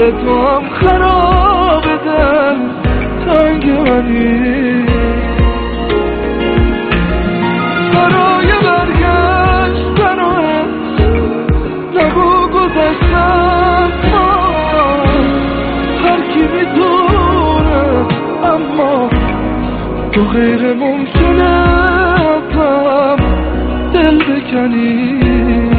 دل تو هم خراب دل تنگ منی برای برگشتن و نگو گذشتن هر کی میدونه اما تو غیر ممکنه هم دل بکنی